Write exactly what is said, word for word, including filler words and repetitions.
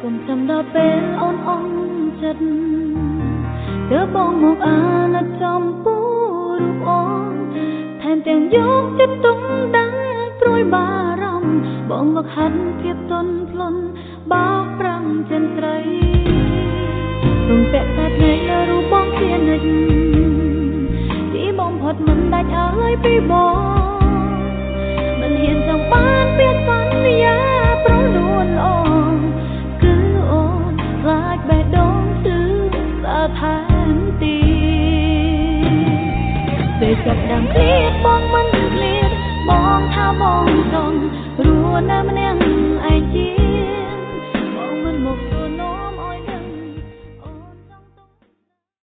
គុំចាំដល់ពេលអូនអន់ចិត្តទើបបងមកអាណិតចំពោះរូបអូនថែមទាំងយកចិត្តទុកដឹងព្រួយបារម្ភបងមកហាត់ភាពទន់ភ្លន់បោកប្រាំងចិនត្រីរំពាក់តែភ្នែកលើរូបបងជានិច្ចទីបំផុតមិនដាច់អើយពីបងមិនហ៊ានចង់បានពាក្យសន្យាប្រនួនអូនគឺអូនខ្លាចបេះដូងគឺសាថែមទីពេលចាប់ដើមឃ្លាតបងមិនឃ្លាតបងថាបងចង់រស់នៅម្នាក់ឯងជា